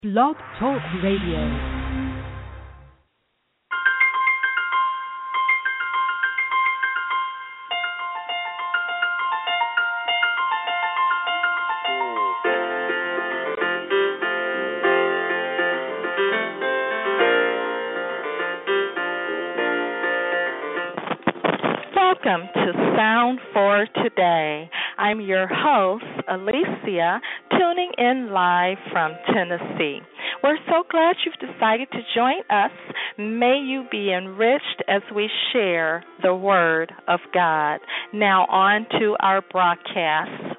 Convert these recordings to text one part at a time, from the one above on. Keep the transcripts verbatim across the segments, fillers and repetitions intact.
Blog Talk Radio. Welcome to Sound for Today. I'm your host, Alicia, tuning in live from Tennessee. We're so glad you've decided to join us. May you be enriched as we share the Word of God. Now on to our broadcast.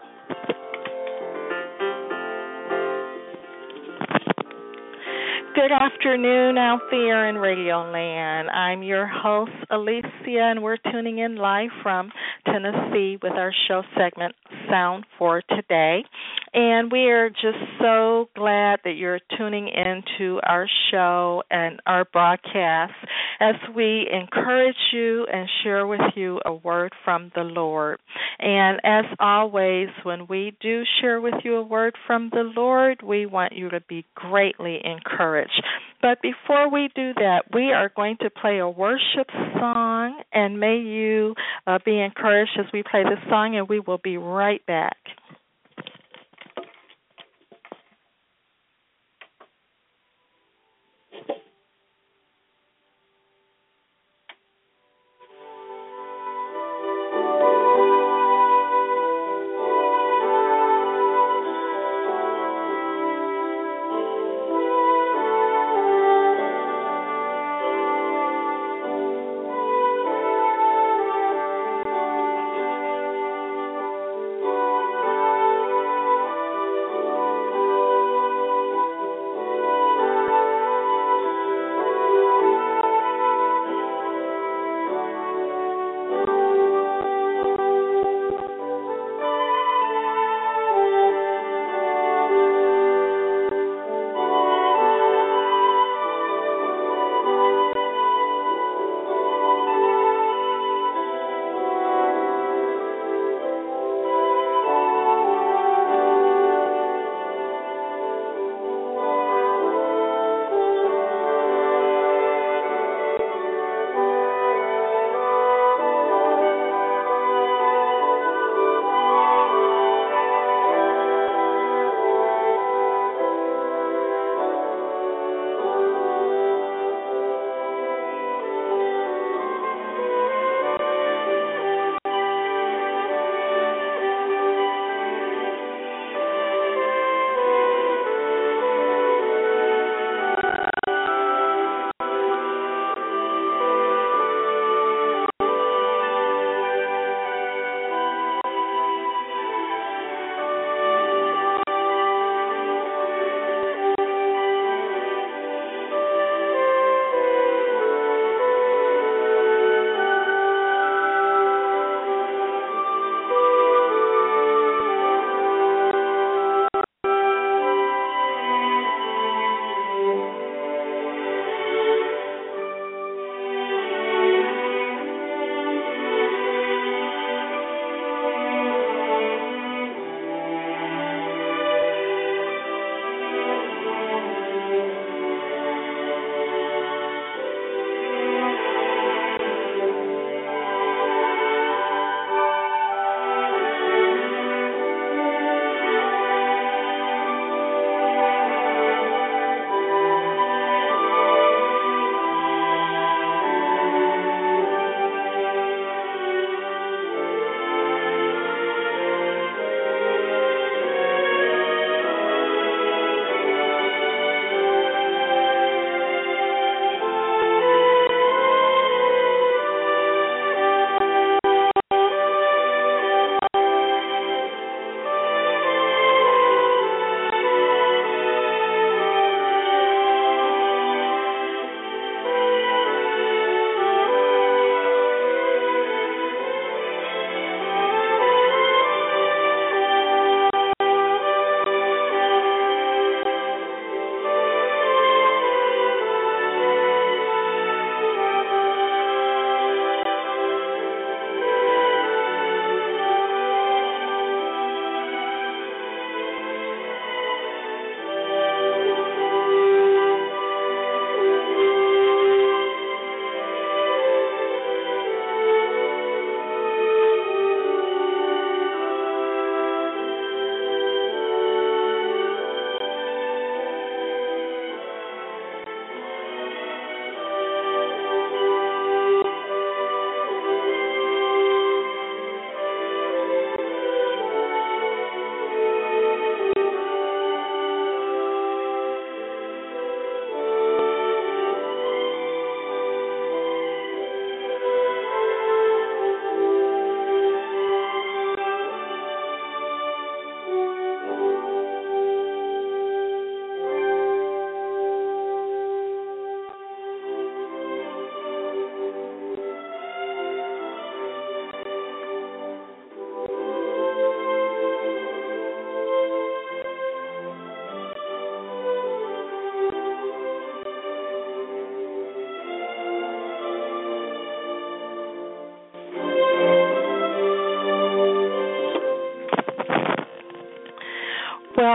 Good afternoon out there in Radio Land. I'm your host, Alicia, and we're tuning in live from Tennessee with our show segment, Sound for Today. And we are just so glad that you're tuning into our show and our broadcast as we encourage you and share with you a word from the Lord. And as always, when we do share with you a word from the Lord, we want you to be greatly encouraged. But before we do that, we are going to play a worship song, and may you uh, be encouraged as we play this song, and we will be right back.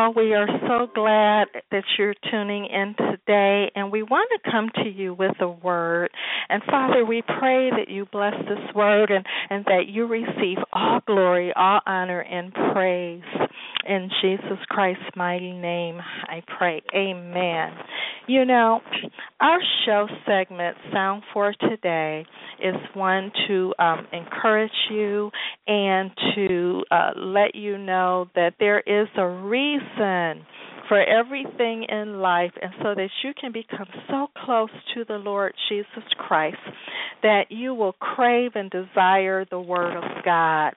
know, we are so glad that you're tuning in today, and we want to come to you with a word. And Father, we pray that you bless this word and, and that you receive all glory, all honor, and praise. In Jesus Christ's mighty name, I pray. Amen. You know, our show segment, Sound for Today, is one to um, encourage you and to uh, let you know that there is a reason for everything in life, and so that you can become so close to the Lord Jesus Christ that you will crave and desire the Word of God.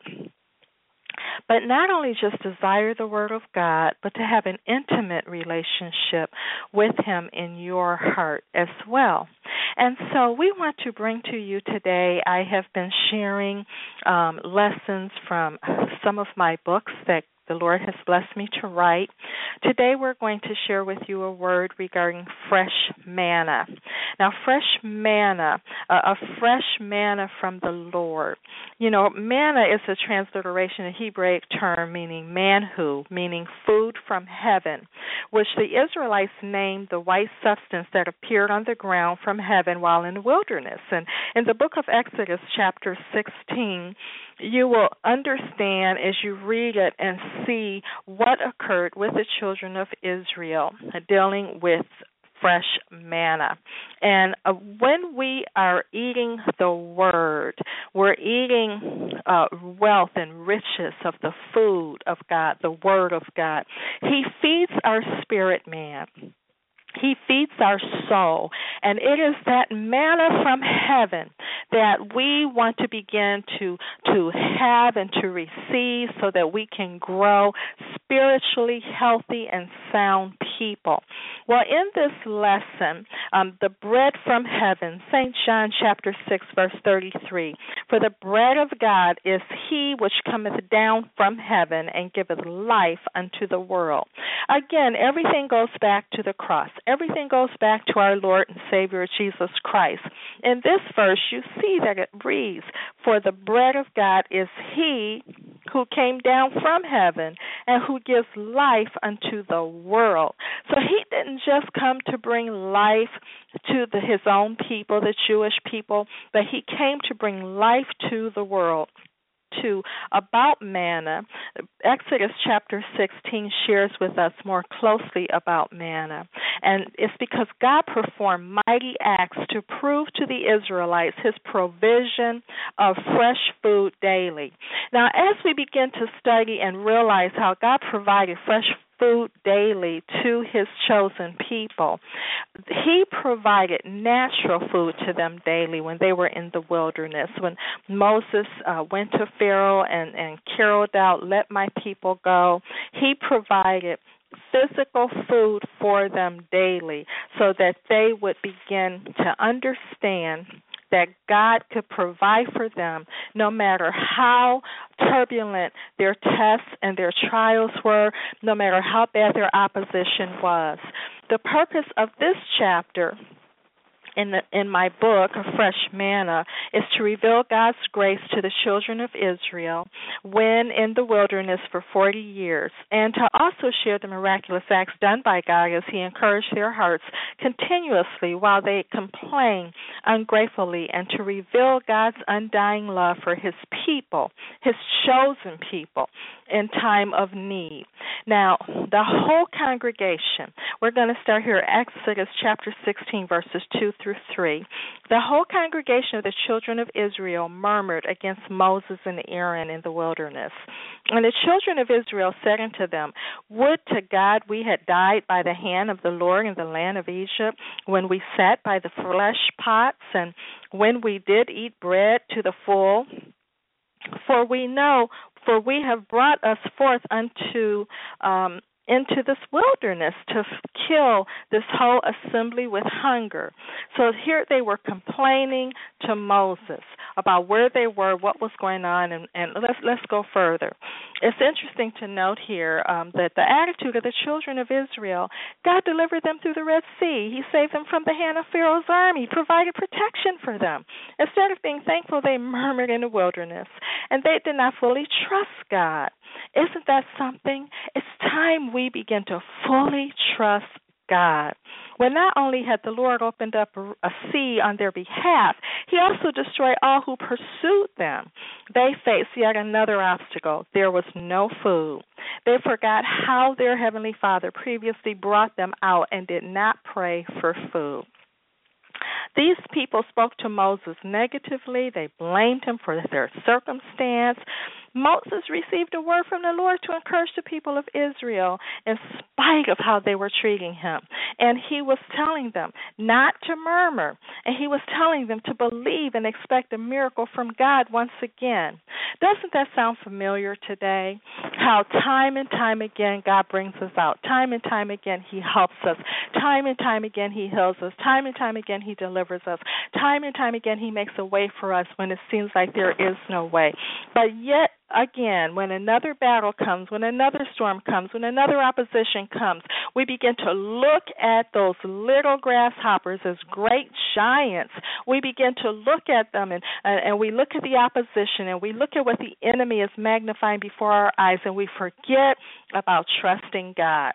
But not only just desire the Word of God, but to have an intimate relationship with Him in your heart as well. And so we want to bring to you today, I have been sharing um, lessons from some of my books that the Lord has blessed me to write. Today we're going to share with you a word regarding fresh manna. Now, fresh manna, uh, a fresh manna from the Lord. You know, manna is a transliteration, a Hebraic term meaning manhu, meaning food from heaven, which the Israelites named the white substance that appeared on the ground from heaven while in the wilderness. And in the book of Exodus, chapter sixteen, you will understand as you read it and see what occurred with the children of Israel dealing with fresh manna. And uh, when we are eating the Word, we're eating uh, wealth and riches of the food of God, the Word of God. He feeds our spirit man. He feeds our soul, and it is that manna from heaven that we want to begin to to have and to receive so that we can grow spiritually healthy and sound people. Well, in this lesson, um, the bread from heaven, Saint John chapter six, verse thirty-three, for the bread of God is he which cometh down from heaven and giveth life unto the world. Again, everything goes back to the cross. Everything goes back to our Lord and Savior Jesus Christ. In this verse, you see that it reads, for the bread of God is he who came down from heaven and who gives life unto the world. So he didn't just come to bring life to the, his own people, the Jewish people, but he came to bring life to the world. Two, about manna, Exodus chapter sixteen shares with us more closely about manna. And it's because God performed mighty acts to prove to the Israelites his provision of fresh food daily. Now, as we begin to study and realize how God provided fresh food daily to his chosen people, he provided natural food to them daily when they were in the wilderness. When Moses uh, went to Pharaoh and, and caroled out, let my people go, he provided physical food for them daily so that they would begin to understand that God could provide for them no matter how turbulent their tests and their trials were, no matter how bad their opposition was. The purpose of this chapter in the, in my book, Fresh Manna, is to reveal God's grace to the children of Israel when in the wilderness for forty years, and to also share the miraculous acts done by God as he encouraged their hearts continuously while they complain ungratefully, and to reveal God's undying love for his people, his chosen people, in time of need. Now, the whole congregation, we're going to start here at Exodus chapter sixteen, verses two through three. The whole congregation of the children of Israel murmured against Moses and Aaron in the wilderness. And the children of Israel said unto them, would to God we had died by the hand of the Lord in the land of Egypt, when we sat by the flesh pots, and when we did eat bread to the full. For we know, for we have brought us forth unto um, into this wilderness to kill this whole assembly with hunger. So here they were complaining to Moses. about where they were, what was going on, and, and let's let's go further. It's interesting to note here um, that the attitude of the children of Israel, God delivered them through the Red Sea. He saved them from the hand of Pharaoh's army, provided protection for them. Instead of being thankful, they murmured in the wilderness, and they did not fully trust God. Isn't that something? It's time we begin to fully trust God. Well, not only had the Lord opened up a, a sea on their behalf, He also destroyed all who pursued them. They faced yet another obstacle. There was no food. They forgot how their Heavenly Father previously brought them out and did not pray for food. These people spoke to Moses negatively. They blamed him for their circumstance. Moses received a word from the Lord to encourage the people of Israel in spite of how they were treating him. And he was telling them not to murmur. And he was telling them to believe and expect a miracle from God once again. Doesn't that sound familiar today? How time and time again God brings us out. Time and time again He helps us. Time and time again He heals us. Time and time again He delivers us. Time and time again He makes a way for us when it seems like there is no way. But yet again, when another battle comes, when another storm comes, when another opposition comes, we begin to look at those little grasshoppers as great giants. We begin to look at them, and, uh, and we look at the opposition, and we look at what the enemy is magnifying before our eyes, and we forget about trusting God.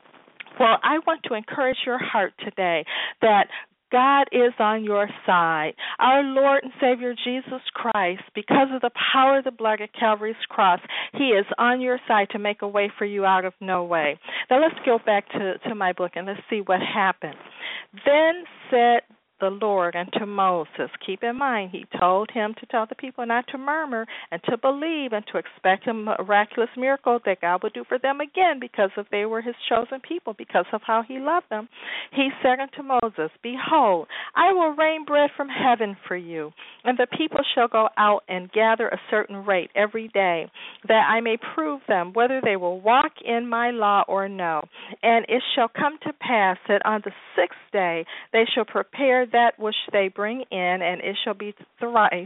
Well, I want to encourage your heart today that God is on your side. Our Lord and Savior Jesus Christ, because of the power of the blood at Calvary's cross, He is on your side to make a way for you out of no way. Now let's go back to, to my book and let's see what happened. Then said the Lord unto Moses. Keep in mind, He told him to tell the people not to murmur and to believe and to expect a miraculous miracle that God would do for them again because of they were His chosen people, because of how He loved them. He said unto Moses, Behold, I will rain bread from heaven for you, and the people shall go out and gather a certain rate every day, that I may prove them whether they will walk in my law or no. And it shall come to pass that on the sixth day they shall prepare that which they bring in, and it shall be thrice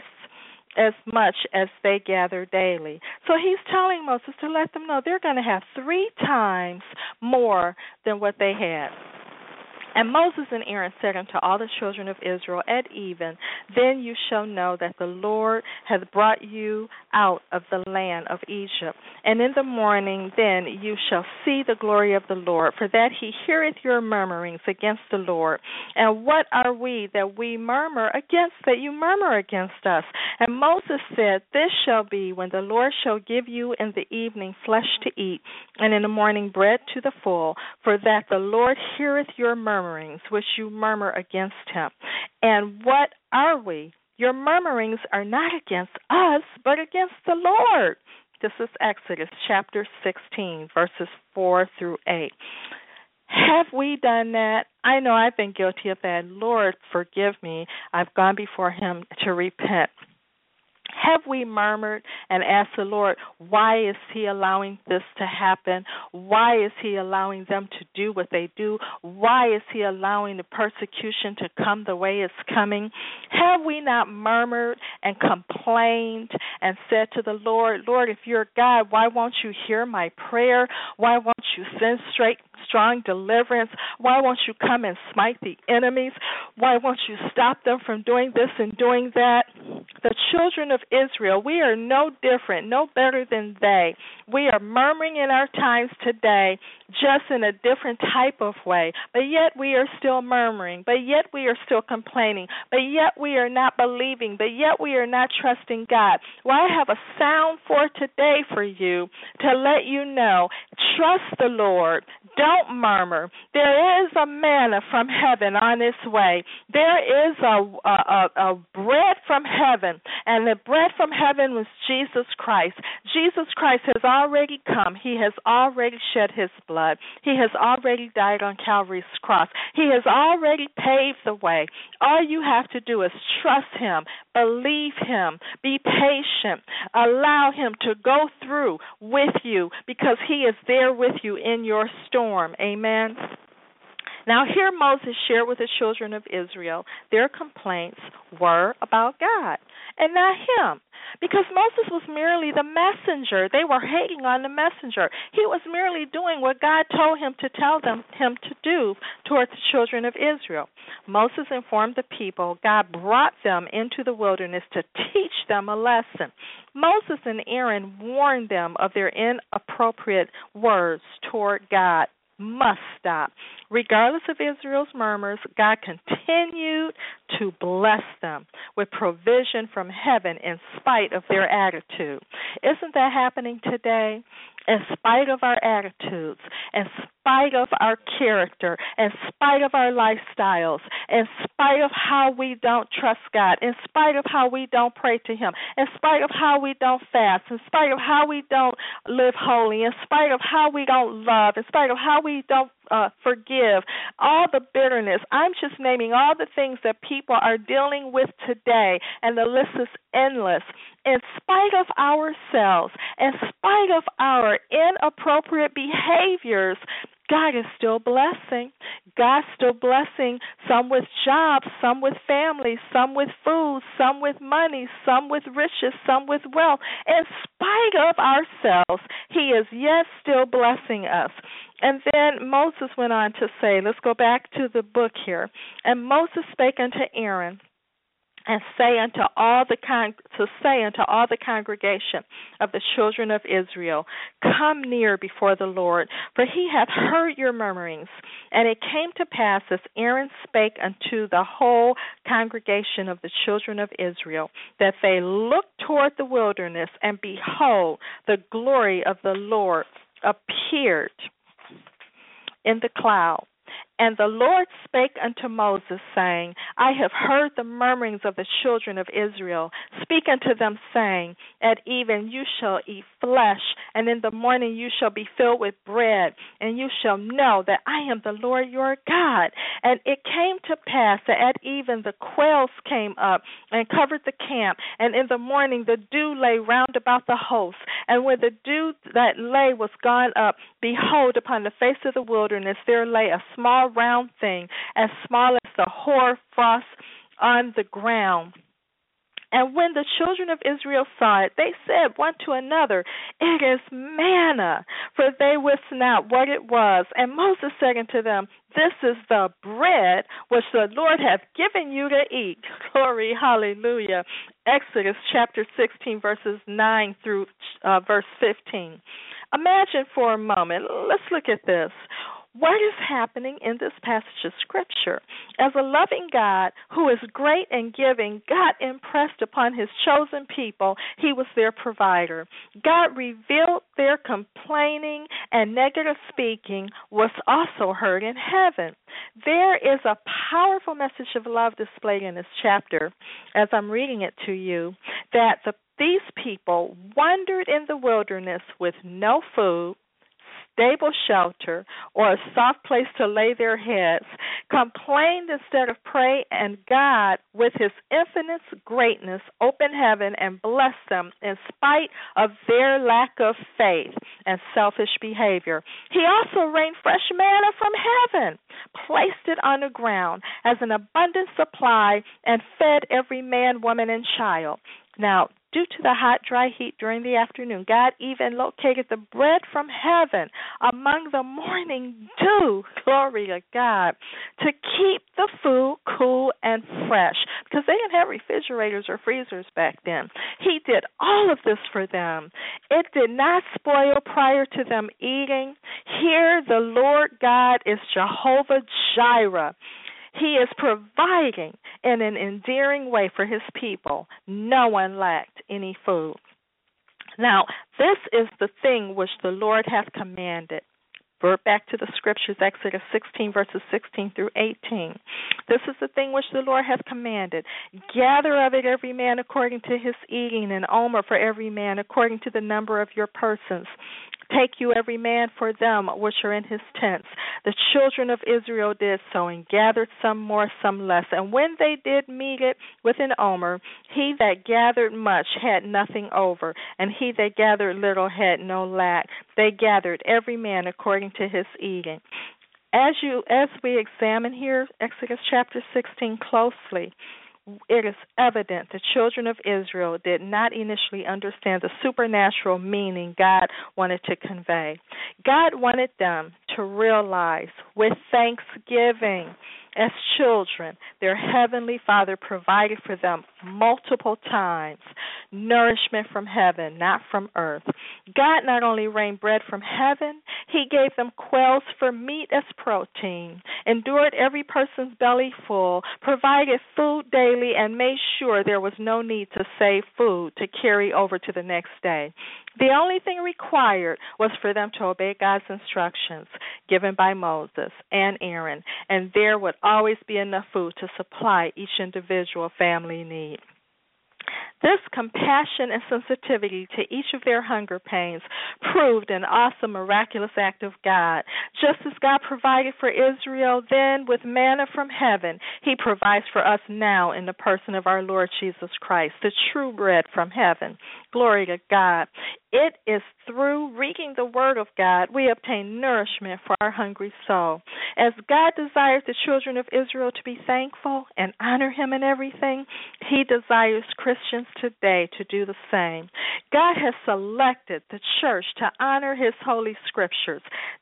as much as they gather daily. So He's telling Moses to let them know they're going to have three times more than what they had. And Moses and Aaron said unto all the children of Israel at even, Then you shall know that the Lord hath brought you out of the land of Egypt. And in the morning then you shall see the glory of the Lord, for that He heareth your murmurings against the Lord. And what are we that we murmur against, that you murmur against us? And Moses said, This shall be when the Lord shall give you in the evening flesh to eat, and in the morning bread to the full, for that the Lord heareth your murmurings, which you murmur against Him. And what are we? Your murmurings are not against us, but against the Lord. This is Exodus chapter sixteen, verses four through eight. Have we done that? I know I've been guilty of that. Lord, forgive me. I've gone before Him to repent. Have we murmured and asked the Lord, why is He allowing this to happen? Why is He allowing them to do what they do? Why is He allowing the persecution to come the way it's coming? Have we not murmured and complained and said to the Lord, Lord, if you're God, why won't you hear my prayer? Why won't you send straight strong deliverance? Why won't you come and smite the enemies? Why won't you stop them from doing this and doing that? The children of Israel, we are no different, no better than they. We are murmuring in our times today, just in a different type of way, but yet we are still murmuring, but yet we are still complaining, but yet we are not believing, but yet we are not trusting God. Well, I have a sound for today for you to let you know, trust the Lord. Don't murmur. There is a manna from heaven on its way. There is a, a, a bread from heaven, and the bread from heaven was Jesus Christ. Jesus Christ has already come. He has already shed His blood. He has already died on Calvary's cross. He has already paved the way. All you have to do is trust Him, believe Him, be patient, allow Him to go through with you because He is there with you in your storm. Amen. Now, here Moses shared with the children of Israel their complaints were about God and not him, because Moses was merely the messenger. They were hating on the messenger. He was merely doing what God told him to tell them him to do towards the children of Israel. Moses informed the people God brought them into the wilderness to teach them a lesson. Moses and Aaron warned them of their inappropriate words toward God must stop. Regardless of Israel's murmurs, God continued to bless them with provision from heaven in spite of their attitude. Isn't that happening today? In spite of our attitudes, in spite of our character, in spite of our lifestyles, in spite of how we don't trust God, in spite of how we don't pray to Him, in spite of how we don't fast, in spite of how we don't live holy, in spite of how we don't love, in spite of how we don't uh, forgive, all the bitterness. I'm just naming all the things that people are dealing with today, and the list is endless. In spite of ourselves, in spite of our inappropriate behaviors, God is still blessing. God's still blessing, some with jobs, some with families, some with food, some with money, some with riches, some with wealth. In spite of ourselves, He is yet still blessing us. And then Moses went on to say, let's go back to the book here. And Moses spake unto Aaron, and say unto all the con- to say unto all the congregation of the children of Israel, come near before the Lord, for He hath heard your murmurings. And it came to pass, as Aaron spake unto the whole congregation of the children of Israel, that they looked toward the wilderness, and behold, the glory of the Lord appeared in the cloud. And the Lord spake unto Moses, saying, I have heard the murmurings of the children of Israel. Speak unto them, saying, at even you shall eat flesh, and in the morning you shall be filled with bread, and you shall know that I am the Lord your God. And it came to pass that at even the quails came up and covered the camp, and in the morning the dew lay round about the host. And when the dew that lay was gone up, behold, upon the face of the wilderness there lay a small round thing, as small as the hoar frost on the ground. And when the children of Israel saw it, they said one to another, it is manna, for they wist not what it was. And Moses said unto them, this is the bread which the Lord hath given you to eat. Glory, hallelujah. Exodus chapter sixteen, verses nine through uh, verse fifteen. Imagine for a moment, let's look at this. What is happening in this passage of Scripture? As a loving God who is great and giving, God impressed upon His chosen people He was their provider. God revealed their complaining and negative speaking was also heard in heaven. There is a powerful message of love displayed in this chapter, as I'm reading it to you, that the, these people wandered in the wilderness with no food, stable shelter, or a soft place to lay their heads, complained instead of pray, and God, with His infinite greatness, opened heaven and blessed them in spite of their lack of faith and selfish behavior. He also rained fresh manna from heaven, placed it on the ground as an abundant supply, and fed every man, woman, and child. Now, due to the hot, dry heat during the afternoon, God even located the bread from heaven among the morning dew, glory to God, to keep the food cool and fresh, because they didn't have refrigerators or freezers back then. He did all of this for them. It did not spoil prior to them eating. Here, the Lord God is Jehovah Jireh. He is providing in an endearing way for His people. No one lacked any food. Now, this is the thing which the Lord hath commanded. Revert back to the Scriptures, Exodus sixteen, verses sixteen through eighteen. This is the thing which the Lord hath commanded. Gather of it every man according to his eating, and omer for every man according to the number of your persons. Take you every man for them which are in his tents. The children of Israel did so, and gathered some more, some less. And when they did meet it with an omer, he that gathered much had nothing over, and he that gathered little had no lack. They gathered every man according to his eating. As you as we examine here Exodus chapter sixteen closely, it is evident the children of Israel did not initially understand the supernatural meaning God wanted to convey. God wanted them to realize with thanksgiving, as children, their heavenly Father provided for them multiple times nourishment from heaven, not from earth. God not only rained bread from heaven, He gave them quails for meat as protein, endured every person's belly full, provided food daily, and made sure there was no need to save food to carry over to the next day. The only thing required was for them to obey God's instructions given by Moses and Aaron, and there would always be enough food to supply each individual family need. This compassion and sensitivity to each of their hunger pains proved an awesome, miraculous act of God. Just as God provided for Israel then with manna from heaven, He provides for us now in the person of our Lord Jesus Christ, the true bread from heaven. Glory to God. It is through reading the Word of God we obtain nourishment for our hungry soul. As God desires the children of Israel to be thankful and honor Him in everything, He desires Christians today to do the same. God has selected the church to honor His holy scriptures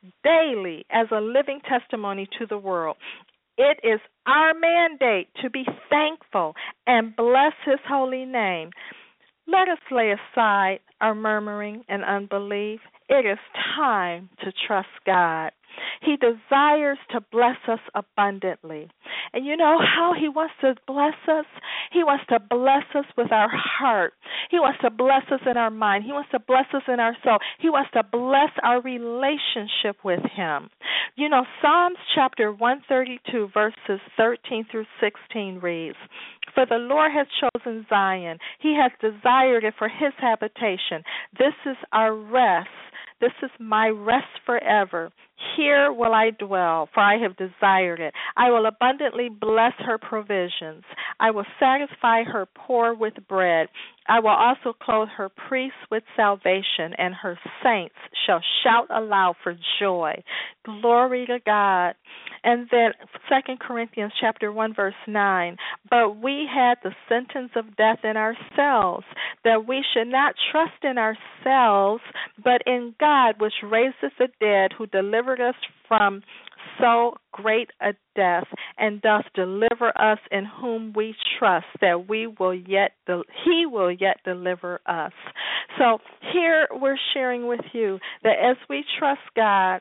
daily as a living testimony to the world. It is our mandate to be thankful and bless His holy name. Let us lay aside our murmuring and unbelief. It is time to trust God. He desires to bless us abundantly. And you know how He wants to bless us? He wants to bless us with our heart. He wants to bless us in our mind. He wants to bless us in our soul. He wants to bless our relationship with Him. You know, Psalms chapter one thirty-two, verses thirteen through sixteen reads, "For the Lord has chosen Zion. He has desired it for His habitation. This is our rest. This is my rest forever. Here will I dwell, for I have desired it. I will abundantly bless her provisions. I will satisfy her poor with bread. I will also clothe her priests with salvation, and her saints shall shout aloud for joy." Glory to God. And then Second Corinthians chapter one, verse nine, "But we had the sentence of death in ourselves, that we should not trust in ourselves, but in God, which raiseth the dead, who delivered us from so great a death, and doth deliver us, in whom we trust, that we will yet de- He will yet deliver us." So here we're sharing with you that as we trust God,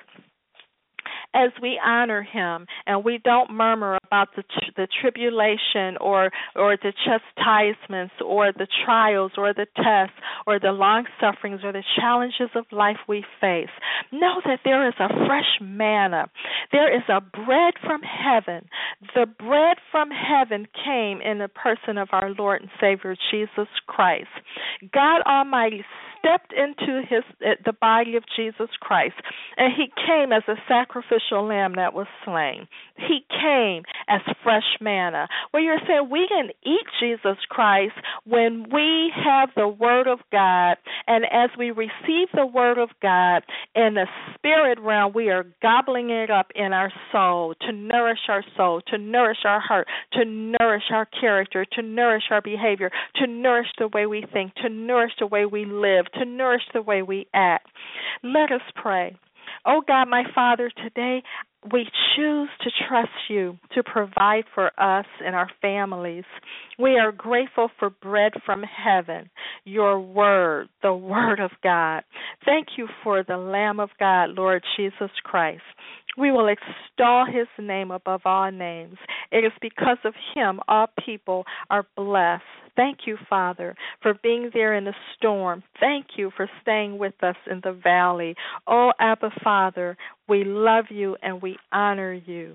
as we honor Him, and we don't murmur about the the tribulation or or the chastisements or the trials or the tests or the long sufferings or the challenges of life we face, know that there is a fresh manna. There is a bread from heaven. The bread from heaven came in the person of our Lord and Savior Jesus Christ. God Almighty stepped into his the body of Jesus Christ, and He came as a sacrificial lamb that was slain. He came as fresh manna. Well, you're saying we can eat Jesus Christ when we have the Word of God, and as we receive the Word of God in the spirit realm, we are gobbling it up in our soul to nourish our soul, to nourish our heart, to nourish our character, to nourish our behavior, to nourish the way we think, to nourish the way we live, to nourish the way we act. Let us pray. Oh God, my Father, today we choose to trust You to provide for us and our families. We are grateful for bread from heaven, Your Word, the Word of God. Thank You for the Lamb of God, Lord Jesus Christ. We will extol His name above all names. It is because of Him all people are blessed. Thank You, Father, for being there in the storm. Thank You for staying with us in the valley. Oh, Abba, Father, we love You and we honor You.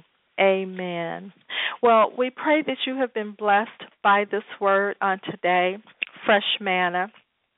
Amen. Well, we pray that you have been blessed by this word on today, fresh manna.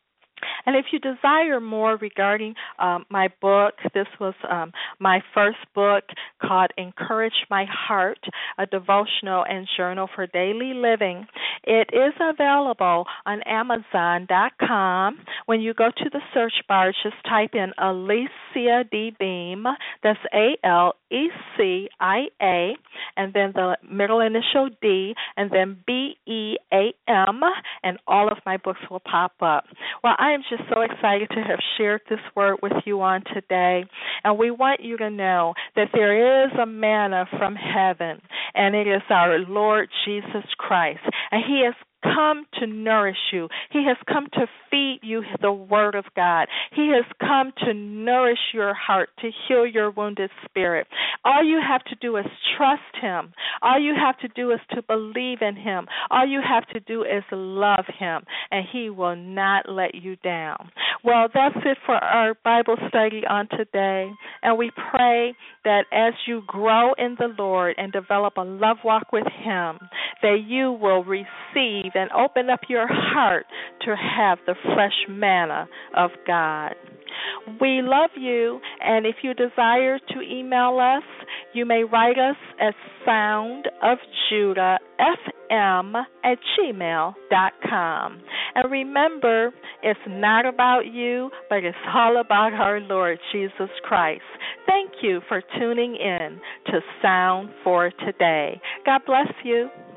And if you desire more regarding um, my book, this was um, my first book called Encourage My Heart, a devotional and journal for daily living. It is available on Amazon dot com. When you go to the search bar, just type in Alicia D. Beam. That's A L E C I A, and then the middle initial D, and then B E A M, and all of my books will pop up. Well, I am just so excited to have shared this word with you on today, and we want you to know that there is a manna from heaven, and it is our Lord Jesus Christ, and He has come to nourish you. He has come to feed you the Word of God. He has come to nourish your heart, to heal your wounded spirit. All you have to do is trust Him. All you have to do is to believe in Him. All you have to do is love Him, and He will not let you down. Well, that's it for our Bible study on today, and we pray that as you grow in the Lord and develop a love walk with Him, that you will receive and open up your heart to have the fresh manna of God. We love you, and if you desire to email us, you may write us at soundofjudahfm at gmail dot com. And remember, it's not about you, but it's all about our Lord Jesus Christ. Thank you for tuning in to Sound for Today. God bless you.